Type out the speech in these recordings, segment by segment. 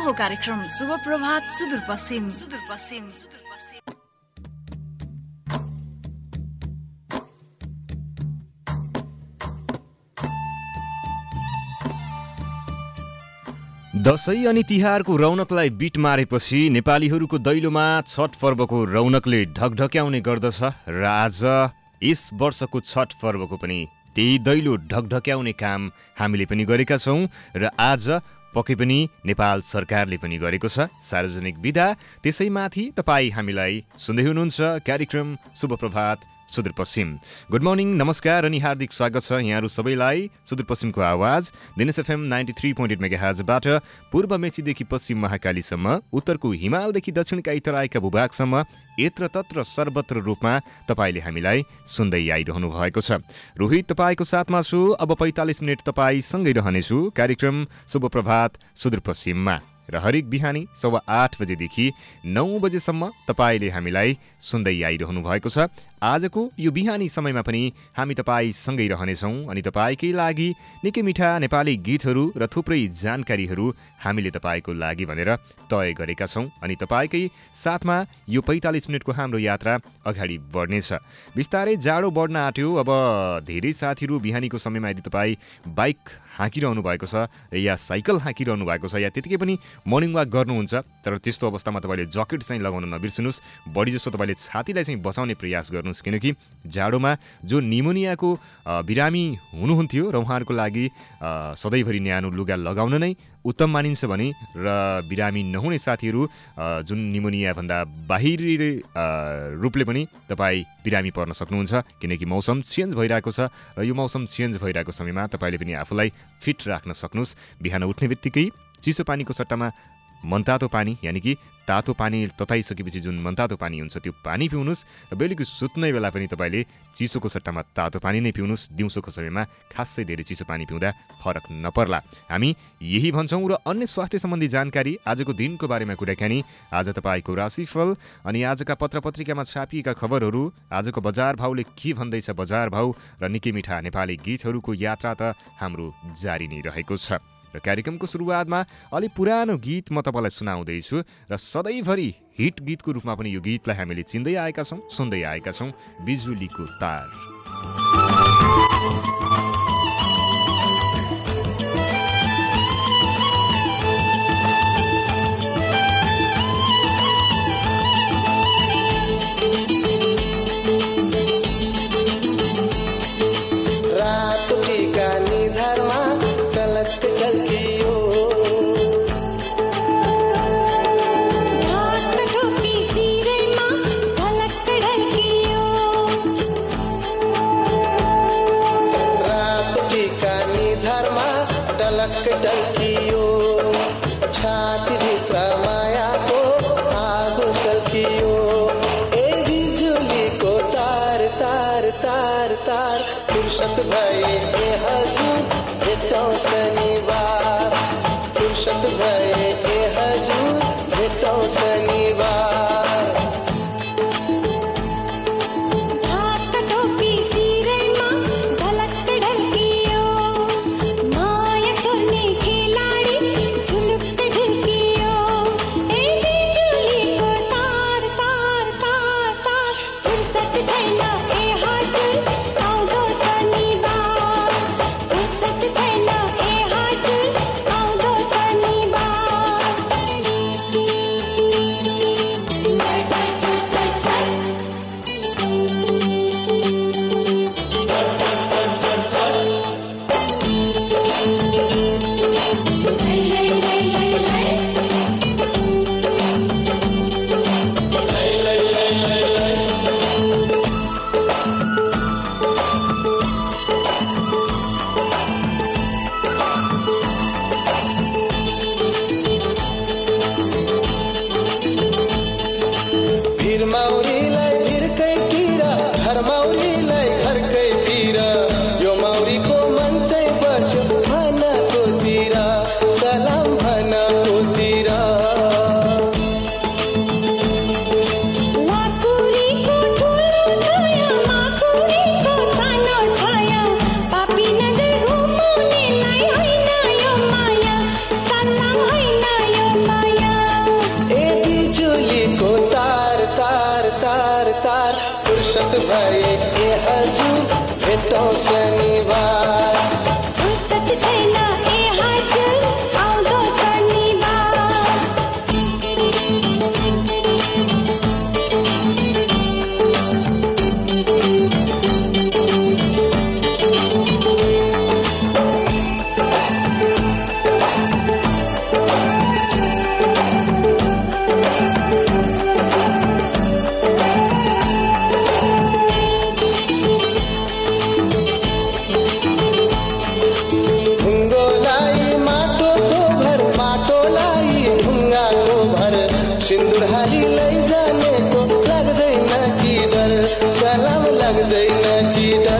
हो कार्यक्रम शुभ प्रभात सुदूरपश्चिम। दशैं अनि तिहारको रौनकलाई बिट मारेपछि नेपालीहरूको दैलोमा छठ पर्वको रौनकले ढकढक्याउने गर्दछ र आज यस वर्षको छठ पर्वको पनि त्यही दैलो ढकढक्याउने काम हामीले पनि गरेका छौँ र आज पक्कै पनि नेपाल सरकारले पनि गरेको छ सार्वजनिक विदा। त्यसैमाथि तपाईँ हामीलाई सुन्दै हुनुहुन्छ कार्यक्रम शुभ प्रभात सुदूरपश्चिम। गुड मर्निङ, नमस्कार अनि हार्दिक स्वागत छ यहाँहरू सबैलाई सुदूरपश्चिमको आवाज दिनेश एफएम 93.8 मेगाहर्जबाट पूर्व मेचीदेखि पश्चिम महाकालीसम्म, उत्तरको हिमालदेखि दक्षिणका तराईका भूभागसम्म यत्र तत्र सर्वत्र रूपमा तपाईँले हामीलाई सुन्दै आइरहनु भएको छ। रोहित तपाईँको साथमा छु। अब 45 मिनट तपाईँसँगै रहनेछु कार्यक्रम शुभ प्रभात सुदूरपश्चिममा र हरेक बिहानी 8:15 बजेदेखि 9 बजेसम्म तपाईँले हामीलाई सुन्दै आइरहनु भएको छ। आजको यो बिहानी समयमा पनि हामी तपाईँसँगै रहनेछौँ अनि तपाईँकै लागि निकै मिठा नेपाली गीतहरू र थुप्रै जानकारीहरू हामीले तपाईँको लागि भनेर तय गरेका छौँ अनि तपाईँकै साथमा यो 45 मिनटको हाम्रो यात्रा अगाडि बढ्नेछ। बिस्तारै जाडो बढ्न आँट्यो। अब धेरै साथीहरू बिहानीको समयमा यदि तपाईँ बाइक हाँकिरहनु भएको छ या साइकल हाँकिरहनु भएको छ या त्यतिकै पनि मर्निङ वाक गर्नुहुन्छ, तर त्यस्तो अवस्थामा तपाईँले ज्याकेट चाहिँ लगाउन नबिर्सनुहोस्। बढी जस्तो तपाईँले छातीलाई चाहिँ बचाउने प्रयास गर्नुहोस्, किनकि जाडोमा जो निमोनियाको बिरामी हुनुहुन्थ्यो र उहाँहरूको लागि सधैँभरि न्यानो लुगा लगाउन नै उत्तम मानिन्छ भने र बिरामी नहुने साथीहरू जुन निमोनियाभन्दा बाहिरी रूपले पनि तपाईँ बिरामी पर्न सक्नुहुन्छ, किनकि मौसम चेन्ज भइरहेको छ र यो मौसम चेन्ज भइरहेको समयमा तपाईँले पनि आफूलाई फिट राख्न सक्नुहोस्। बिहान उठ्ने बित्तिकै चिसो पानीको सट्टामा मनतातो पानी, यानि कि तातो पानी तताइसकेपछि जुन मनतातो पानी हुन्छ त्यो पानी पिउनुहोस् र बेलुकी सुत्ने बेला पनि तपाईँले चिसोको सट्टामा तातो पानी नै पिउनुहोस्। दिउँसोको समयमा खासै धेरै चिसो पानी पिउँदा फरक नपर्ला, हामी यही भन्छौँ। र अन्य स्वास्थ्य सम्बन्धी जानकारी, आजको दिनको बारेमा कुराकानी, आज तपाईँको राशिफल अनि आजका पत्रपत्रिकामा छापिएका खबरहरू, आजको बजार भाउले के भन्दैछ बजार भाउ र निकै मिठा नेपाली गीतहरूको यात्रा त हाम्रो जारी नै रहेको छ। र कार्यक्रमको सुरुवातमा अलि पुरानो गीत म तपाईँलाई सुनाउँदैछु र सधैँभरि हिट गीतको रूपमा पनि यो गीतलाई हामीले चिन्दै आएका छौँ, सुन्दै आएका छौँ, बिजुलीको तार। डल्कियो छाती भित्र मायाको आगो सल्कियो, ए बिजुलीको तार तार तार तार, फुर्सद भए ए हजुर भेटौँ शनिबार, फुर्सद भए ए हजुर भेटौँ शनिबार। लाकु भए ए हजुर भेटौँ शनिबार फुर्सद छैन ए हजुर आउँदो शनिबार सिन्दुर हाली लैजानेको लाग्दैन कि डर सलाम लाग्दैन कि डर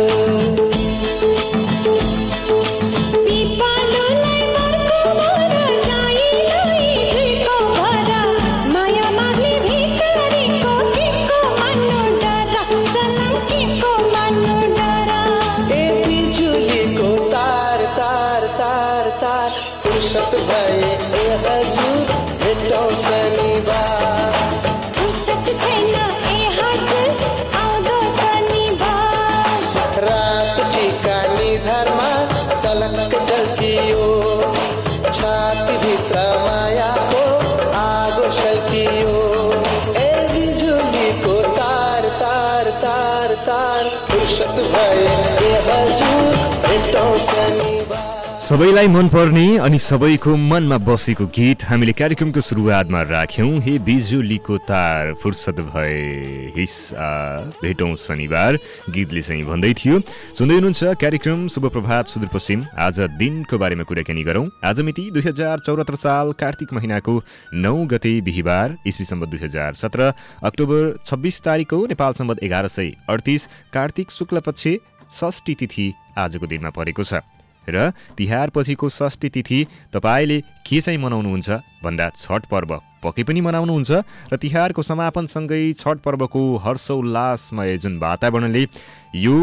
पिपालुलाई मर्को भर जाइलाई भिको भर माया माग्ने भिकारीको केको मान्नु डर सलाम केको मान्नु डर ए बिजुलीको तार तार तार तार फुर्सद भए ए हजुर भेटौँ शनिबार फुर्सद छैन ए हजुर आउँदो शनिबार रात टीका निधारमा तलक ढल्कियो छातीभित्र मायाको आगो सल्कियो ए बिजुलीको तार तार तार तार फुर्सद भए ए हजुर भेटौँ शनिबार सबैलाई मनपर्ने अनि सबैको मनमा बसेको गीत हामीले कार्यक्रमको सुरुवातमा राख्यौँ। हे बिजुलीको तार फुर्सद भए हिस भेटौँ शनिबार गीतले चाहिँ भन्दै थियो। सुन्दै हुनुहुन्छ कार्यक्रम शुभ प्रभात सुदूरपश्चिम। आज दिनको बारेमा कुराकानी गरौँ। आज मिति 2074 साल कार्तिक महिनाको 9 गते बिहिबार इस्वी सम्वत 2017 अक्टोबर 26 तारिकको नेपाल सम्वत 1138 कार्तिक शुक्ल पक्ष षष्ठी तिथि आजको दिनमा परेको छ र तिहार पछिको षष्ठी तिथि तपाईले के चाहिँ मनाउनुहुन्छ भन्दा छठ पर्व पक्कै पनि मनाउनुहुन्छ र तिहारको समापनसँगै छठ पर्वको हर्षोल्लासमय जुन वातावरणले यो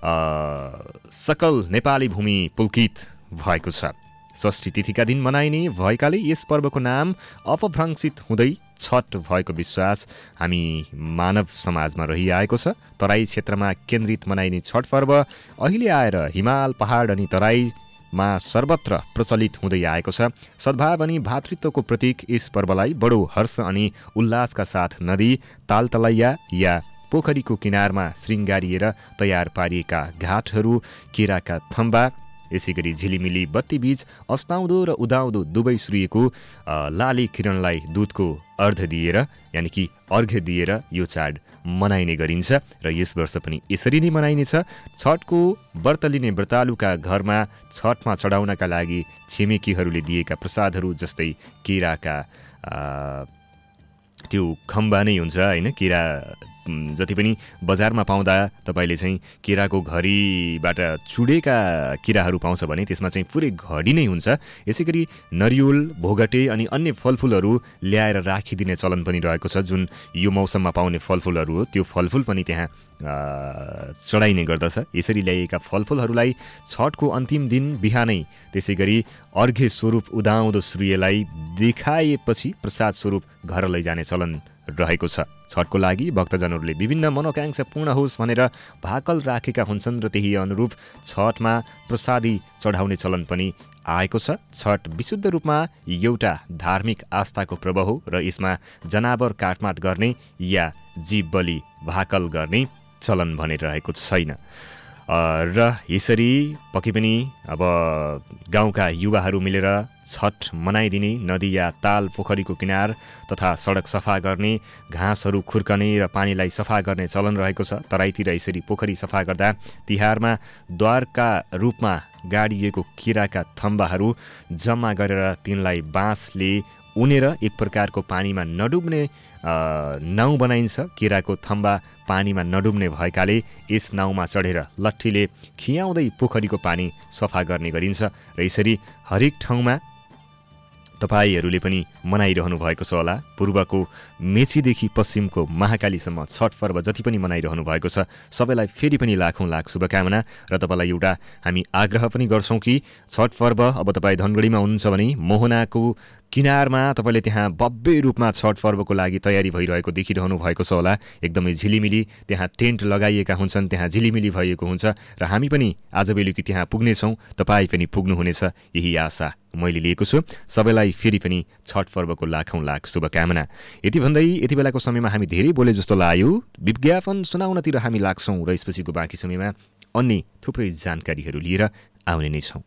सकल नेपाली भूमि पुलकित भएको छ। षष्ठी तिथिका दिन मनाइने भएकाले यस पर्वको नाम अपभ्रंशित हुँदै छठ भएको विश्वास हामी मानव समाजमा रहिआएको छ। तराई क्षेत्रमा केन्द्रित मनाइने छठ पर्व अहिले आएर हिमाल पहाड अनि तराईमा सर्वत्र प्रचलित हुँदै आएको छ। सद्भाव अनि भातृत्वको प्रतीक यस पर्वलाई बडो हर्ष अनि उल्लासका साथ नदी, तालतलैया या पोखरीको किनारमा श्रृङ्गारिएर तयार पारिएका घाटहरू, केराका थम्बा, यसै गरी झिलिमिली बत्तीबीच अस्ताउँदो र उदाउँदो दुवै सूर्यको लाली किरणलाई दूधको अर्घ दिएर यानि कि अर्घ्य दिएर यो चाड मनाइने गरिन्छ र यस वर्ष पनि यसरी नै मनाइनेछ। छठको व्रत लिने व्रतालुका घरमा छठमा चढाउनका लागि छिमेकीहरूले दिएका प्रसादहरू जस्तै केराका त्यो खम्बा नै हुन्छ होइन। केरा जति पनि बजारमा पाउँदा तपाईँले चाहिँ केराको घडीबाट चुडेका किराहरू पाउँछ भने त्यसमा चाहिँ पुरै घडी नै हुन्छ। यसै गरी नरिवल, भोगटे अनि अन्य फलफुलहरू ल्याएर राखिदिने चलन पनि रहेको छ। जुन यो मौसममा पाउने फलफुलहरू हो त्यो फलफुल पनि त्यहाँ चढाइने गर्दछ। यसरी ल्याइएका फलफुलहरूलाई छठको अन्तिम दिन बिहानै त्यसै गरी अर्घ्य स्वरूप उदाउँदो सूर्यलाई देखाएपछि प्रसाद स्वरूप घर लैजाने चलन रहेको छ। छठको लागि भक्तजनहरूले विभिन्न मनोकांक्षा पूर्ण होस् भनेर भाकल राखेका हुन्छन् र त्यही अनुरूप छठमा प्रसादी चढाउने चलन पनि आएको छ। छठ विशुद्ध रूपमा एउटा धार्मिक आस्थाको पर्व हो र यसमा जनावर काटमाट गर्ने या जीव बलि भाकल गर्ने चलन भने रहेको छैन। र यसरी पक्कै पनि अब गाउँका युवाहरू मिलेर छठ मनाइदिने, नदी या ताल पोखरीको किनार तथा सडक सफा गर्ने, घाँसहरू खुर्कने र पानीलाई सफा गर्ने चलन रहेको छ। तराईतिर यसरी पोखरी सफा गर्दा तिहारमा द्वारका रूपमा गाडिएको केराका थम्बाहरू जम्मा गरेर तिनलाई बाँसले उनेर एक प्रकारको पानीमा नडुब्ने नाउँ बनाइन्छ। केराको थम्बा पानीमा नडुब्ने भएकाले यस नाउँमा चढेर लट्ठीले खियाउँदै पोखरीको पानी सफा गर्ने गरिन्छ र यसरी हरेक ठाउँमा तपाईहरूले पनि मनाइरहनु भएको छ होला। पूर्वको मेचीदेखि पश्चिमको महाकालीसम्म छठ पर्व जति पनि मनाइरहनु भएको छ सबैलाई फेरि पनि लाखौँ लाख शुभकामना र तपाईँलाई एउटा हामी आग्रह पनि गर्छौँ कि छठ पर्व अब तपाईँ धनगढीमा हुनुहुन्छ भने मोहनाको किनारमा तपाईँले त्यहाँ भव्य रूपमा छठ पर्वको लागि तयारी भइरहेको देखिरहनु भएको छ होला। एकदमै झिलिमिली त्यहाँ टेन्ट लगाइएका हुन्छन्, त्यहाँ झिलिमिली भएको हुन्छ र हामी पनि आज बेलुकी त्यहाँ पुग्नेछौँ, तपाईँ पनि पुग्नुहुनेछ, यही आशा मैले लिएको छु। सबैलाई फेरि पनि छठ पर्वको लाखौँ लाख शुभकामना। यति भन्दै यति बेलाको समयमा हामी धेरै बोले जस्तो लाग्यो। विज्ञापन सुनाउनतिर हामी लाग्छौँ र यसपछिको बाँकी समयमा अन्य थुप्रै जानकारीहरू लिएर आउने नै छौँ।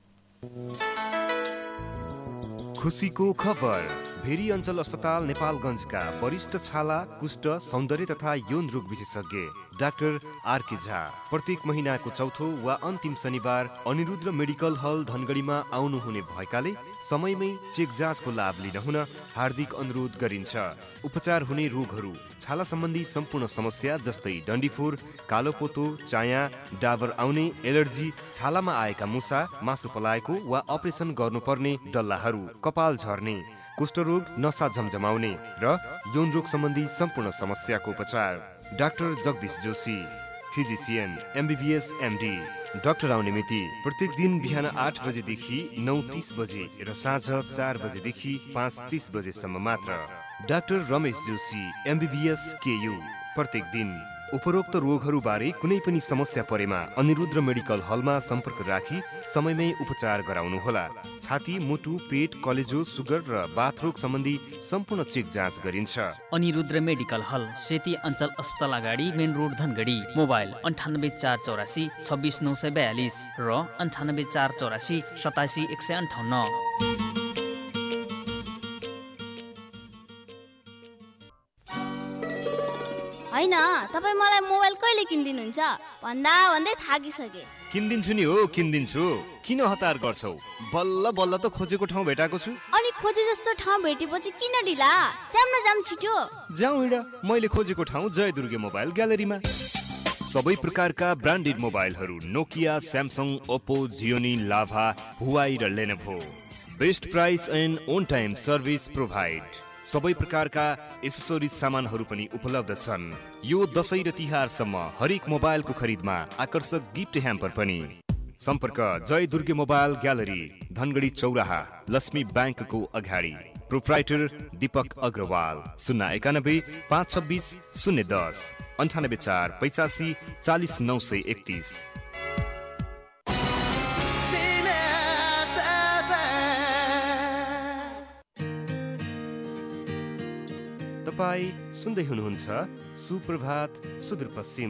खुसीको खबर। भेरी अञ्चल अस्पताल नेपालगञ्जका वरिष्ठ छाला, कुष्ठ, सौन्दर्य तथा यौन रोग विशेषज्ञ डाक्टर आरके झा प्रत्येक महिनाको चौथो वा अन्तिम शनिबार अनिरुद्ध मेडिकल हल धनगढीमा आउनुहुने भएकाले समयमै चेक जाँचको लाभ लिन हुन हार्दिक अनुरोध गरिन्छ। उपचार हुने रोगहरू: छाला सम्बन्धी सम्पूर्ण समस्या जस्तै डन्डीफोर, कालोपोतो, चाया, डाबर आउने, एलर्जी, छालामा आएका मुसा, मासु पलाएको वा अपरेसन गर्नुपर्ने डल्लाहरू, कपाल झर्ने, कुष्ठरोग, नसा झमझमाउने र यौन रोग सम्बन्धी सम्पूर्ण समस्याको उपचार। Doctor Jagdish Joshi, physician, MBBS MD। Doctor आउने मिति प्रत्येक दिन बिहान 8 बजेदेखि 9:30 बजे र साँझ 4 बजेदेखि 5:30 बजेसम्म मात्र। Doctor Ramesh Joshi, MBBS KU। प्रत्येक दिन। उपरोक्त रोगहरूबारे कुनै पनि समस्या परेमा अनिरुद्ध मेडिकल हलमा सम्पर्क राखी समयमै उपचार गराउनुहोला। छाती, मुटु, पेट, कलेजो, सुगर र बाथरोग सम्बन्धी सम्पूर्ण चेक जाँच गरिन्छ। अनिरुद्ध मेडिकल हल, सेती अञ्चल अस्पताल अगाडि, मेन रोड धनगढी। मोबाइल 9848 26942 र 9848 87158। होइन, तपाईँ मलाई मोबाइल कहिले किनिदिनुहुन्छ भन्दा भन्दै थाकिसके। किनिदिन्छु नि हो, किनिदिन्छु। किन हतार गर्छौ? बल्ल बल्ल त खोजेको ठाउँ भेटाएको छु। अनि खोजे जस्तो ठाउँ भेटेपछि किन ढिला? जाम न जाम छिटो। जाउँ हिँड। मैले खोजेको ठाउँ जयदुर्गे मोबाइल ग्यालेरीमा। सबै प्रकारका ब्रान्डेड मोबाइलहरू Nokia, Samsung, Oppo, Gionee, Lava, Huawei र Lenovo. Best price and on time service provide. सबै प्रकारका एसेसोरिज सामानहरू पनि उपलब्ध छन्। यो दशैं र तिहारसम्म हरेक मोबाइलको खरिदमा आकर्षक गिफ्ट ह्याम्पर पनि। सम्पर्क जयदुर्गे मोबाइल ग्यालरी, धनगढी चौराहा, लक्ष्मी ब्याङ्कको अगाडि। प्रोप्राइटर दीपक अग्रवाल। 091 526 010 98 4 85 40 931। तपाईँ सुन्दै हुनुहुन्छ Suprabhat Sudurpashchim.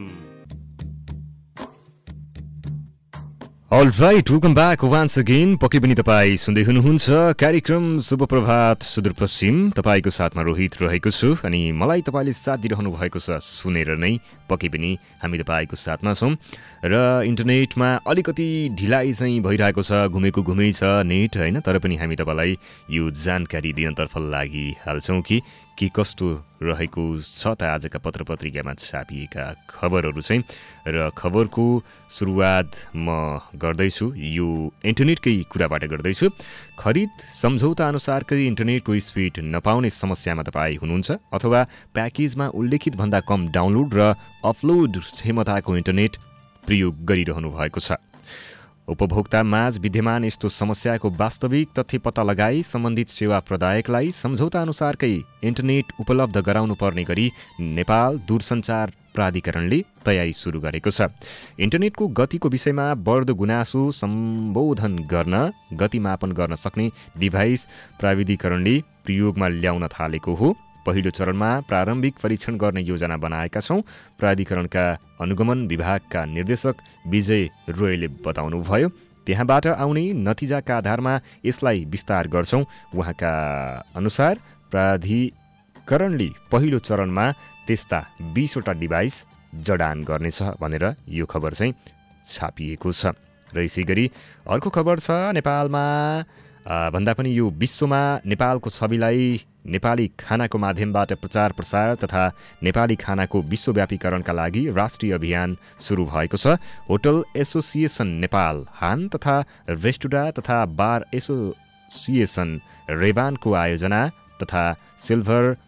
Alright, welcome back once again. पक्कै पनि तपाईँ सुन्दै हुनुहुन्छ कार्यक्रम शुभप्रभात सुदूरपश्चिम। तपाईँको साथमा रोहित रहेको छु अनि मलाई तपाईँले साथ दिइरहनु भएको छ सुनेर नै। पक्कै पनि हामी तपाईँको साथमा छौँ र इन्टरनेटमा अलिकति ढिलाइ चाहिँ भइरहेको छ, घुमेको घुमै छ नेट होइन, तर पनि हामी तपाईँलाई यो जानकारी दिनतर्फ लागिहाल्छौँ कि कस्तो रहेको छ त आजका पत्रपत्रिकामा छापिएका खबरहरू चाहिँ। र खबरको सुरुवात म गर्दैछु, यो इन्टरनेटकै कुराबाट गर्दैछु। खरिद सम्झौता अनुसारकै इन्टरनेटको स्पिड नपाउने समस्यामा तपाईँ हुनुहुन्छ अथवा प्याकेजमा उल्लेखित भन्दा कम डाउनलोड र अपलोड क्षमताको इन्टरनेट प्रयोग गरिरहनु भएको छ। उपभोक्ता माझ विद्यमान यस्तो समस्याको वास्तविक तथ्य पत्ता लगाई सम्बन्धित सेवा प्रदायकलाई सम्झौता अनुसारकै इन्टरनेट उपलब्ध गराउनु पर्ने गरी नेपाल दूरसञ्चार प्राधिकरणले तयारी सुरु गरेको छ। इन्टरनेटको गतिको विषयमा बढ्दो गुनासो सम्बोधन गर्न गति मापन गर्न सक्ने डिभाइस प्राविधिकरणले प्रयोगमा ल्याउन थालेको हो। पहिलो चरणमा प्रारम्भिक परीक्षण गर्ने योजना बनाएका छौँ, प्राधिकरणका अनुगमन विभागका निर्देशक विजय रोयले बताउनुभयो। त्यहाँबाट आउने नतिजाका आधारमा यसलाई विस्तार गर्छौँ। उहाँका अनुसार प्राधिकरणले पहिलो चरणमा त्यस्ता 20वटा डिभाइस जडान गर्नेछ भनेर यो खबर चाहिँ छापिएको छ। र यसै गरी अर्को खबर छ, नेपालमा भन्दा पनि यो विश्वमा नेपालको छविलाई नेपाली खानाको माध्यमबाट प्रचार प्रसार तथा नेपाली खानाको विश्वव्यापीकरणका लागि राष्ट्रिय अभियान सुरु भएको छ। होटल एसोसिएसन नेपाल, हान तथा रेस्टुरा तथा बार एसोसिएसन रेबानको आयोजना तथा सिल्भर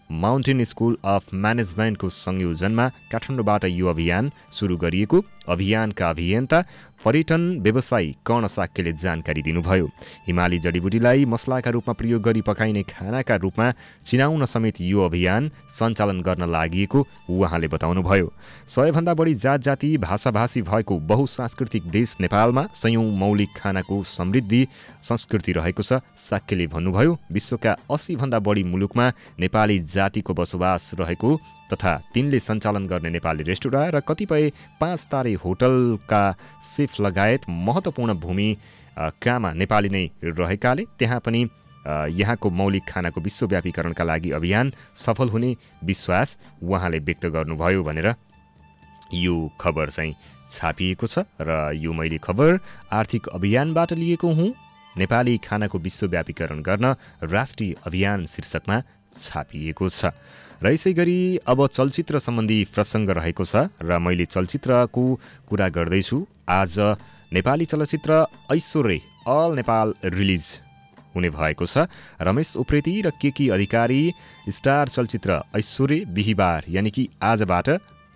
माउन्टेन स्कुल अफ म्यानेजमेन्टको संयोजनमा काठमाडौँबाट यो अभियान सुरु गरिएको अभियानका अभियन्ता पर्यटन व्यवसायी कर्ण साक्यले जानकारी दिनुभयो। हिमाली जडीबुटीलाई मसलाका रूपमा प्रयोग गरी पकाइने खानाका रूपमा चिनाउन समेत यो अभियान सञ्चालन गर्न लागि उहाँले बताउनुभयो। 100 भन्दा बढी जात जाति भाषाभाषी भएको बहुसांस्कृतिक देश नेपालमा सयौं मौलिक खानाको समृद्धि संस्कृति रहेको छ। साक्यले भन्नुभयो, विश्वका 80 भन्दा बढी मुलुकमा नेपाली जातिको बसोबास रहेको तथा तिनले सञ्चालन गर्ने नेपाली रेस्टुरेन्ट र कतिपय 5 तारे होटलका सेफ लगायत महत्त्वपूर्ण भूमिकामा नेपाली नै रहेकाले त्यहाँ पनि यहाँको मौलिक खानाको विश्वव्यापीकरणका लागि अभियान सफल हुने विश्वास उहाँले व्यक्त गर्नुभयो भनेर यो खबर चाहिँ छापिएको छ। र यो मैले खबर आर्थिक अभियानबाट लिएको हुँ। नेपाली खानाको विश्वव्यापीकरण गर्न राष्ट्रिय अभियान शीर्षकमा छापिएको छ। र यसै गरी अब चलचित्र सम्बन्धी प्रसङ्ग रहेको छ र मैले चलचित्रको कुरा गर्दैछु। आज नेपाली चलचित्र ऐश्वर्य अल नेपाल रिलिज हुने भएको छ। रमेश उप्रेती र केकी अधिकारी स्टार चलचित्र ऐश्वर्य बिहिबार यानि कि आजबाट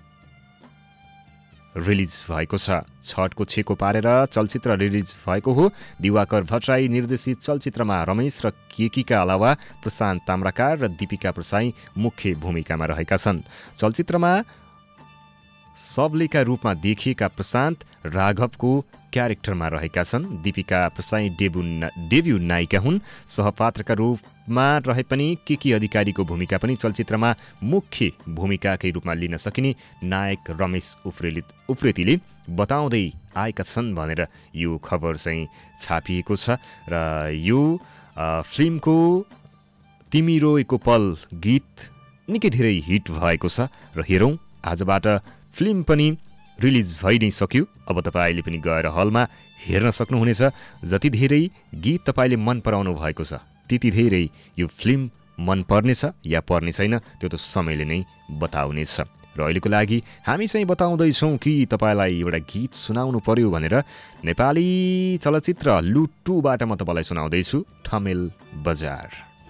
रिलिज भएको छ। छठको छेको पारेर चलचित्र रिलिज भएको हो। दिवाकर भट्टराई निर्देशित चलचित्रमा रमेश र केकीका अलावा प्रशान्त ताम्राकार र दीपिका प्रसाई मुख्य भूमिकामा रहेका छन्। चलचित्रमा सबलेका रूपमा देखिएका प्रशान्त राघवको क्यारेक्टरमा रहेका छन्। दीपिका प्रसाई डेब्यू नायिका हुन्। सहपात्रका रूपमा रहे पनि केकी अधिकारीको भूमिका पनि चलचित्रमा मुख्य भूमिकाकै रूपमा लिन सकिने नायक रमेश उप्रेतीले बताउँदै आएका छन् भनेर यो खबर चाहिँ छापिएको छ। र यो फिल्मको तिमी रोएको पल गीत निकै धेरै हिट भएको छ र हेरौँ आजबाट फिल्म पनि रिलिज भइ नै सक्यो। अब तपाईँले पनि गएर हलमा हेर्न सक्नुहुनेछ। जति धेरै गीत तपाईँले मन पराउनु भएको छ त्यति धेरै यो फिल्म मन पर्नेछ या पर्ने छैन त्यो त समयले नै बताउनेछ। र अहिलेको लागि हामी चाहिँ बताउँदैछौँ कि तपाईँलाई एउटा गीत सुनाउनु पर्यो भनेर नेपाली चलचित्र लुट 2बाट म तपाईँलाई सुनाउँदैछु ठमेल बजार।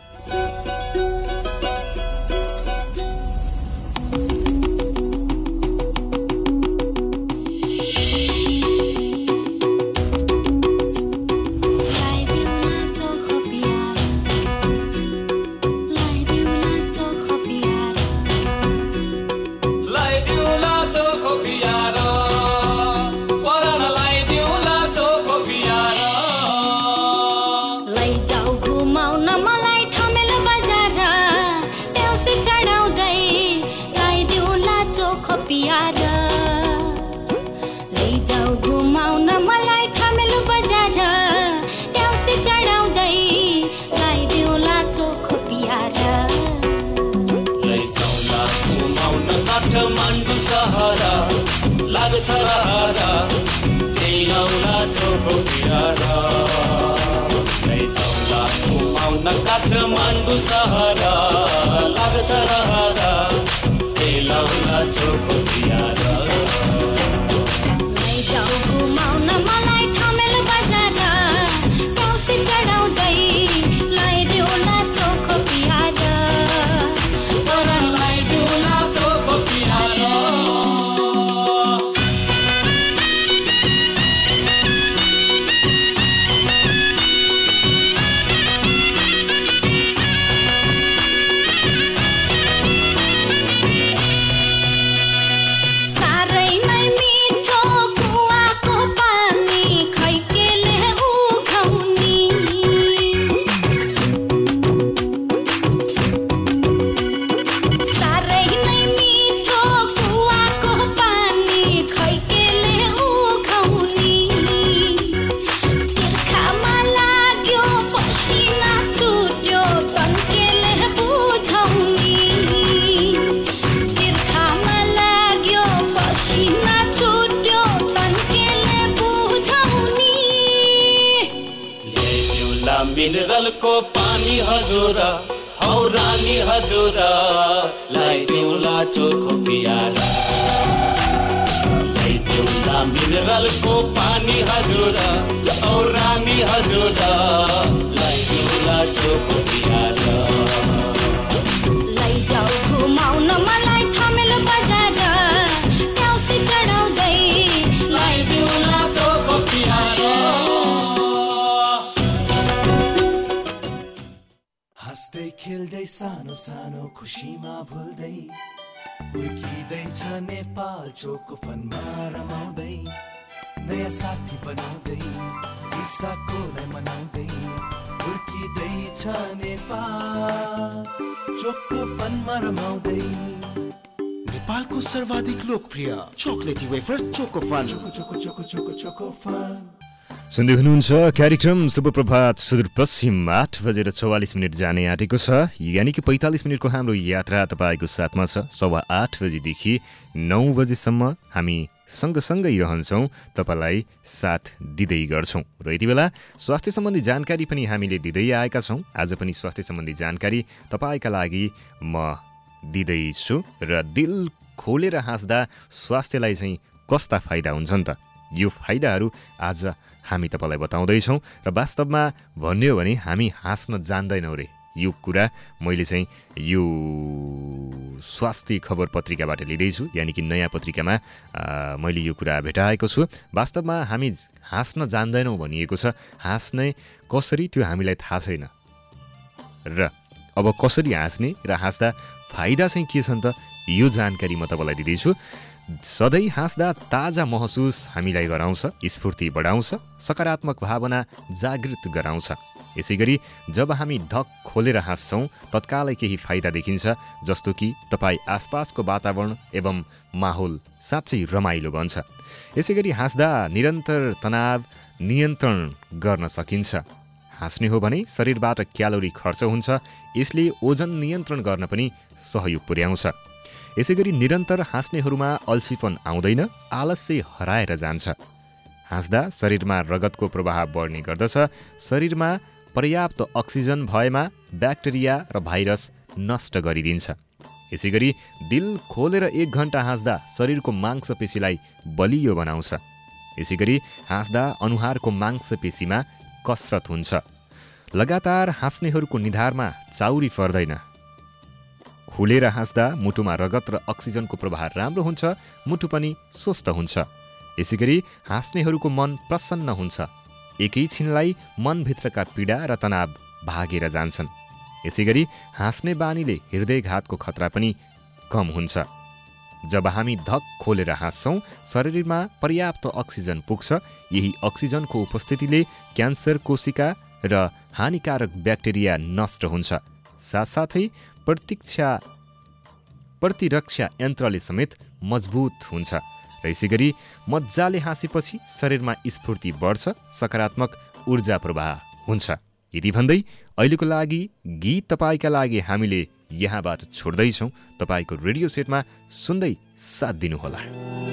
काठमाडौँ सहरा लाग्छ रहरा सेलाउला चोखो पियारा लैजाउला घुमाउन काठमाडौँ सहरा लाग्छ रहरा सेलाउला चोखो पियारा लैजाउ घुमाउन मलाई ठमेल बजार औसी चढाउँदै ल्याइदेऊला चोखो पियारा ल्याइदेऊला चोखो पियारा मिनरल को पानी हजुरा हौ रानी हजुरा ल्याइदेऊला चोखो पियारा ल्याइदेऊला मिनरल को पानी हजुरा हौ रानी हजुरा ल्याइदेऊला चोखो पियारा खेल्दै सानो सानो खुसीमा भुल्दै हुर्किँदैछ नेपाल चोको फनमा रमाउँदै नयाँ साथी बनाउँदै विशाखोलाई मनाउँदै हुर्किँदैछ नेपाल चोको फनमा रमाउँदै। नेपालको सर्वाधिक लोकप्रिय चोकलेटी wafer choco fun. Choco choco choco choco choco fun. सुन्दै हुनुहुन्छ कार्यक्रम शुभप्रभात सुदूरपश्चिम 8:44 जाने आँटेको छ, यानि कि 45 मिनटको हाम्रो यात्रा तपाईँको साथमा छ। 8:15 बजेदेखि 9 बजेसम्म हामी सँगसँगै रहन्छौँ, तपाईँलाई साथ दिँदै गर्छौँ र यति बेला स्वास्थ्य सम्बन्धी जानकारी पनि हामीले दिँदै आएका छौँ। आज पनि स्वास्थ्य सम्बन्धी जानकारी तपाईँका लागि म दिँदैछु र दिल खोलेर हाँस्दा स्वास्थ्यलाई चाहिँ कस्ता फाइदा हुन्छन् त, यो फाइदाहरू आज हामी तपाईँलाई बताउँदैछौँ। र वास्तवमा भन्ने हो भने हामी हाँस्न जान्दैनौँ रे, यो कुरा मैले चाहिँ यो स्वास्थ्य खबर पत्रिकाबाट लिँदैछु, यानि कि नयाँ पत्रिकामा मैले यो कुरा भेटाएको छु। वास्तवमा हामी हाँस्न जान्दैनौँ भनिएको छ, हाँस्ने कसरी त्यो हामीलाई थाहा छैन र अब कसरी हाँस्ने र हाँस्दा फाइदा चाहिँ के छन् त, यो जानकारी म तपाईँलाई दिँदैछु। सधैँ हाँस्दा ताजा महसुस हामीलाई गराउँछ, स्फूर्ति बढाउँछ, सकारात्मक भावना जागृत गराउँछ। यसै गरी जब हामी ढक खोलेर हाँस्छौँ तत्कालै केही फाइदा देखिन्छ, जस्तो कि तपाईँ आसपासको वातावरण एवं माहौल साँच्चै रमाइलो बन्छ। यसै गरी हाँस्दा निरन्तर तनाव नियन्त्रण गर्न सकिन्छ। हाँस्ने हो भने शरीरबाट क्यालोरी खर्च हुन्छ, यसले ओजन नियन्त्रण गर्न पनि सहयोग पुर्याउँछ। यसै गरी निरन्तर हाँस्नेहरूमा अल्छीपन आउँदैन, आलस्य हराएर जान्छ। हाँस्दा शरीरमा रगतको प्रवाह बढ्ने गर्दछ, शरीरमा पर्याप्त अक्सिजन भएमा ब्याक्टेरिया र भाइरस नष्ट गरिदिन्छ। यसै गरी दिल खोलेर 1 घन्टा हाँस्दा शरीरको मांसपेशीलाई बलियो बनाउँछ। यसै गरी हाँस्दा अनुहारको मांसपेशीमा कसरत हुन्छ। लगातार हाँस्नेहरूको निधारमा चाउरी पर्दैन। खुलेर हाँस्दा मुटुमा रगत र अक्सिजनको प्रवाह राम्रो हुन्छ, मुटु पनि स्वस्थ हुन्छ। यसै गरी हाँस्नेहरूको मन प्रसन्न हुन्छ, एकैछिनलाई मनभित्रका पीडा र तनाव भागेर जान्छन्। यसै गरी हाँस्ने बानीले हृदयघातको खतरा पनि कम हुन्छ। जब हामी धक खोलेर हाँस्छौँ शरीरमा पर्याप्त अक्सिजन पुग्छ, यही अक्सिजनको उपस्थितिले क्यान्सर कोशिका र हानिकारक ब्याक्टेरिया नष्ट हुन्छ। साथसाथै प्रतिरक्षा यन्त्रले समेत मजबुत हुन्छ। र यसै गरी मजाले हाँसेपछि शरीरमा स्फूर्ति बढ्छ, सकारात्मक ऊर्जा प्रवाह हुन्छ। यदि भन्दै अहिलेको लागि गीत तपाईँका लागि हामीले यहाँबाट छोड्दैछौँ, तपाईँको रेडियो सेटमा सुन्दै साथ दिनुहोला।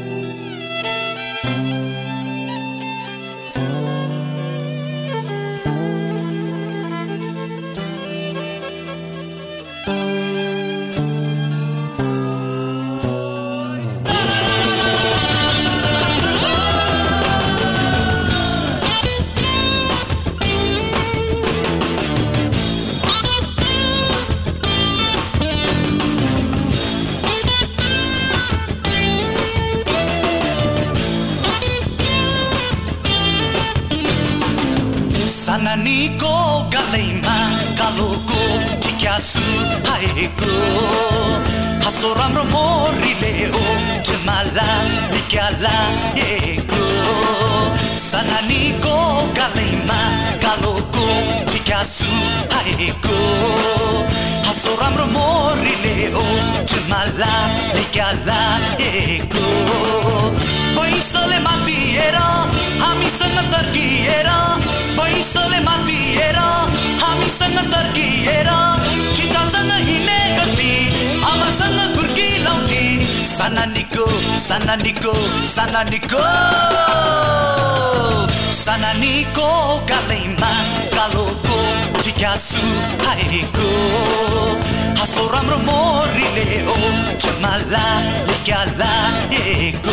नानीको गलैमा कालोको टिक्यासु आएको हाँसो राम्रो मोरीले ओ झमाला लिक्यालाएको सनानीको गलैमा कालोको टिक्यासु आएको हाँसो राम्रो मोरीले ओ झमाला लिक्यालाएको पैसाले मातिएर हामीसँग तर्किएर पैसाले मातिएर हामीसँग तर्किएर चितासँग हिँड्ने गर्थी आमासँग गुर्की लाउँथी सनानीको सनानीको सनानीको सनानीको गालैमा कालोको जिज्ञासु आएको हाँसो राम्रो मोरीले ओ झमाला लिक्यालाएको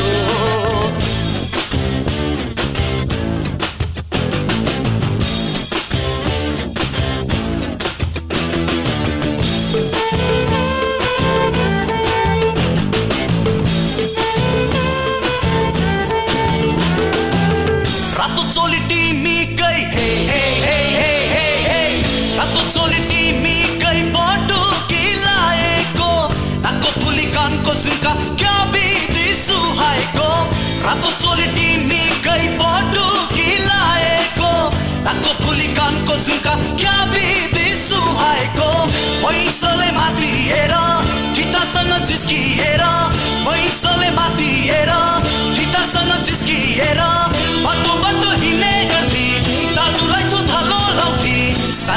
Hey, hey, hey, hey, hey, hey. Rato choli timi kai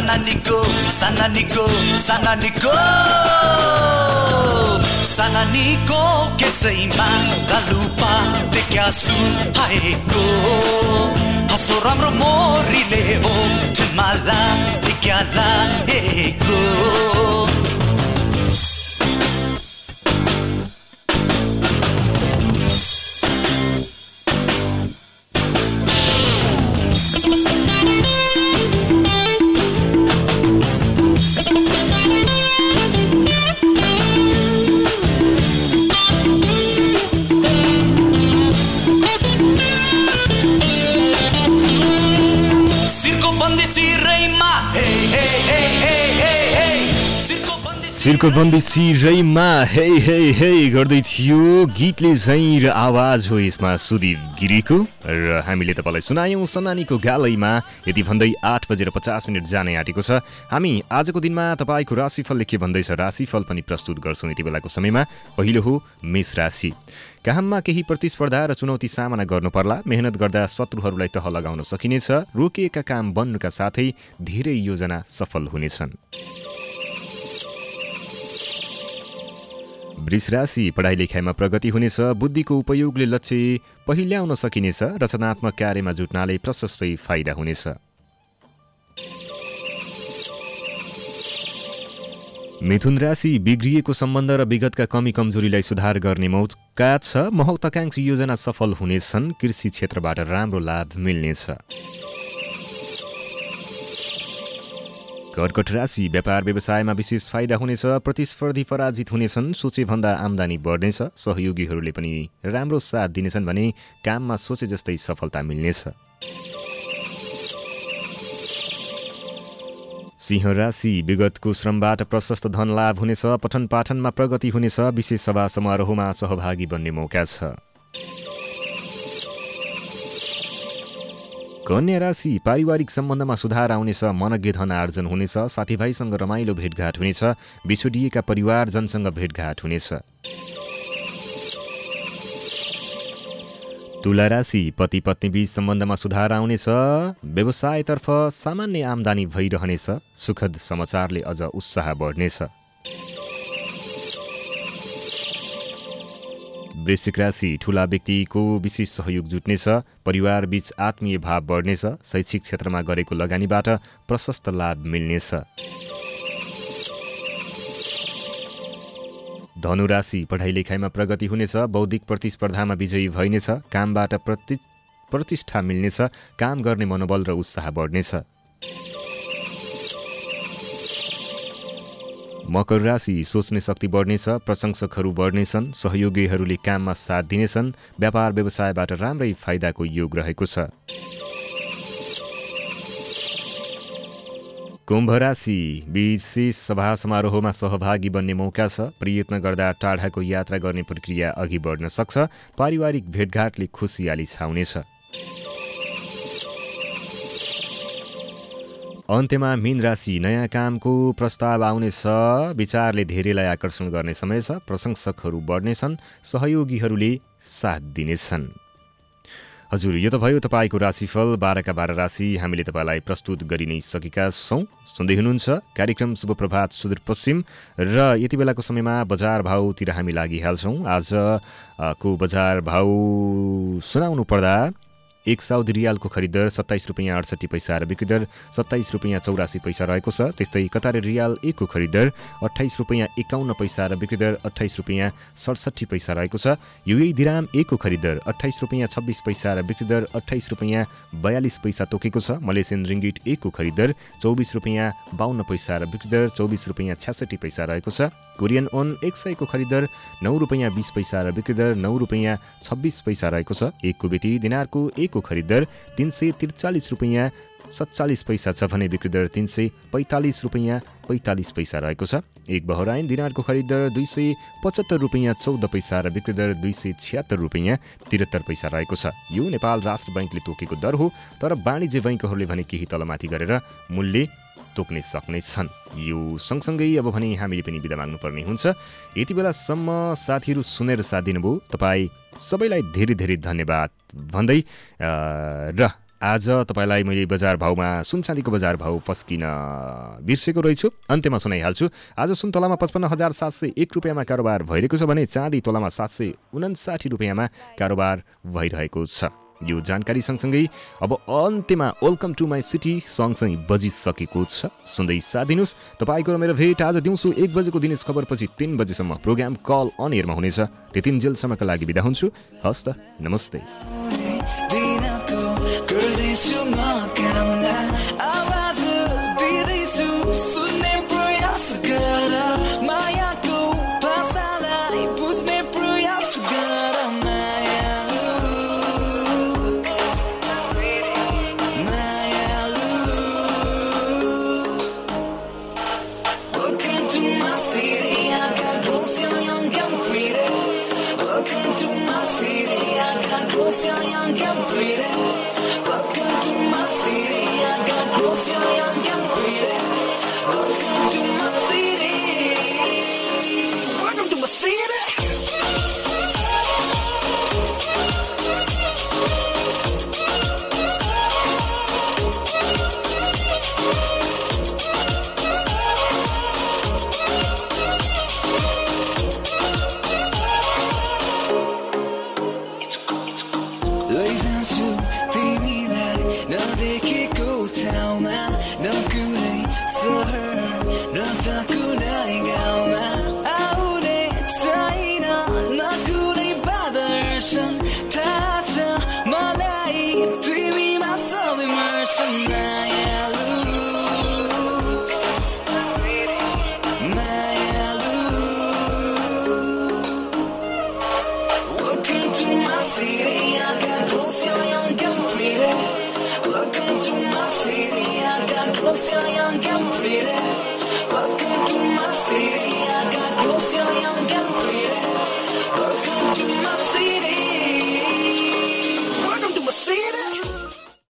Sananico, Sananico, Sananico. Sananico kesaiमा lalupa देख्याछु आएको हसो राम्रो मोरीले हो ठमाला देख्याला एको सिरको बन्दी सिरैमा हे हे हे गर्दै थियो गीतले चाहिँ र आवाज हो यसमा सुदीप गिरीको र हामीले तपाईँलाई सुनायौँ सनानीको गालैमा। यति भन्दै 8:50 जाने आँटेको छ। हामी आजको दिनमा तपाईँको राशिफलले के भन्दैछ राशिफल पनि प्रस्तुत गर्छौँ यति बेलाको समयमा। पहिलो हो मेष राशि। काममा केही प्रतिस्पर्धा र चुनौती सामना गर्नु पर्ला। मेहनत गर्दा शत्रुहरूलाई तह लगाउन सकिनेछ। रोकिएका काम बन्नुका साथै धेरै योजना सफल हुनेछन्। वृष राशि। पढाइ लेखाइमा प्रगति हुनेछ। बुद्धिको उपयोगले लक्ष्य पहिल्याउन सकिनेछ। रचनात्मक कार्यमा जुट्नाले प्रशस्तै फाइदा हुनेछ। मिथुन राशि। बिग्रिएको सम्बन्ध र विगतका कमी कमजोरीलाई सुधार गर्ने मौका छ। महत्वाकांक्षी योजना सफल हुनेछन्। कृषि क्षेत्रबाट राम्रो लाभ मिल्नेछ। कर्कट राशि। व्यापार व्यवसायमा विशेष फाइदा हुनेछ। प्रतिस्पर्धी पराजित हुनेछन्। सोचेभन्दा आम्दानी बढ्नेछ। सहयोगीहरूले पनि राम्रो साथ दिनेछन् भने काममा सोचे जस्तै सफलता मिल्नेछ। सिंह राशि। विगतको श्रमबाट प्रशस्त धन लाभ हुनेछ। पठन पाठनमा प्रगति हुनेछ। विशेष सभा समारोहमा सहभागी बन्ने मौका छ। कन्या राशि। पारिवारिक सम्बन्धमा सुधार आउनेछ। मनज्ञ धन आर्जन हुनेछ। साथीभाइसँग रमाइलो भेटघाट हुनेछ। बिछोडिएका परिवारजनसँग भेटघाट हुनेछ। तुला राशि। पति पत्नी बीच सम्बन्धमा सुधार आउनेछ। व्यवसायतर्फ सामान्य आम्दानी भइरहनेछ। सुखद समाचारले अझ उत्साह बढ्नेछ। वृश्चिक राशि। ठूला व्यक्तिको विशेष सहयोग जुट्नेछ। परिवार बीच आत्मीय भाव बढ्नेछ। शैक्षिक क्षेत्रमा गरेको लगानीबाट प्रशस्त लाभ मिल्नेछ। धनु राशि। पढाइ लेखाइमा प्रगति हुनेछ। बौद्धिक प्रतिस्पर्धामा विजयी भइनेछ। कामबाट प्रतिष्ठा मिल्नेछ। काम गर्ने मनोबल र उत्साह बढ्नेछ। मकर राशि। सोच्ने शक्ति बढ्नेछ। प्रशंसकहरू बढ्नेछन्। सहयोगीहरूले काममा साथ दिनेछन्। व्यापार व्यवसायबाट राम्रै फाइदाको योग रहेको छ। कुम्भ राशि। विशेष सभा समारोहमा सहभागी बन्ने मौका छ। प्रयत्न गर्दा टाढाको यात्रा गर्ने प्रक्रिया अघि बढ्न सक्छ। पारिवारिक भेटघाटले खुसियाली छाउनेछ। अन्त्यमा मीन राशि। नयाँ कामको प्रस्ताव आउनेछ। विचारले धेरैलाई आकर्षण गर्ने समय छ। प्रशंसकहरू बढ्नेछन्। सहयोगीहरूले साथ दिनेछन्। हजुर, यो त भयो तपाईँको राशिफल। 12 का 12 राशि हामीले तपाईँलाई प्रस्तुत गरि नै सकेका छौँ। सुन्दै हुनुहुन्छ कार्यक्रम शुभ प्रभात सुदूरपश्चिम र यति बेलाको समयमा बजार भाउतिर हामी लागिहाल्छौँ। आजको बजार भाउ सुनाउनु पर्दा 1 साउदी रियालको खरिदर 27 रुपैयाँ 68 पैसा र बिक्री दर 27 रुपैयाँ 84 पैसा रहेको छ। त्यस्तै कतारी रियाल 1 को खरिदर 28 रुपैयाँ 51 पैसा र बिक्री दर 28 रुपैयाँ 67 पैसा रहेको छ। युएई दिराम 1 को खरिदर 28 रुपैयाँ 26 पैसा र बिक्री दर 28 रुपैयाँ 42 पैसा तोकेको छ। मलेसियन रिङ्गिट 1 को खरिदर 24 रुपैयाँ 52 पैसा र बिक्री दर 24 रुपैयाँ 66 पैसा रहेको छ। कोरियन ओन 100 को खरिदर 9 रुपैयाँ 20 पैसा र बिक्री दर 9 रुपैयाँ 26 पैसा रहेको छ। 1 कुवेती दिनारको 1 को खरिदर 343 रुपैयाँ 47 पैसा छ भने बिक्री दर 345 रुपैयाँ 45 पैसा रहेको छ। 1 बहराइन दिनारको खरिदर 275 रुपैयाँ 14 पैसा र बिक्री दर 276 रुपैयाँ 73 पैसा रहेको छ। यो नेपाल राष्ट्र बैंकले तोकेको दर हो, तर वाणिज्य बैंकहरूले भने केही तलमाथि गरेर मूल्य तोक्ने सक्नेछन्। यो सँगसँगै अब भने हामीले पनि बिदा माग्नुपर्ने हुन्छ। यति बेलासम्म साथीहरू सुनेर साथ दिनुभयो, तपाईँ सबैलाई धेरै धेरै धन्यवाद भन्दै र आज तपाईँलाई मैले बजार भाउमा सुन चाँदीको बजार भाउ पस्किन बिर्सेको रहेछु। अन्त्यमा सुनाइहाल्छु। आज सुन तोलामा 55,701 रुपियाँमा कारोबार भइरहेको छ भने चाँदी तोलामा 759 रुपियाँमा कारोबार भइरहेको छ। यो जानकारी सँगसँगै अब अन्त्यमा वेलकम टु माई सिटी सङ चाहिँ बजिसकेको छ। सुन्दै साथ दिनुहोस्। तपाईँको र मेरो भेट आज दिउँसो 1 बजेको दिनेश खबरपछि 3 बजेसम्म प्रोग्राम कल अन एयरमा हुनेछ। त्यतिन्जेलसम्मका लागि बिदा हुन्छु। हस् त, नमस्ते। Young and pretty, welcome to my city.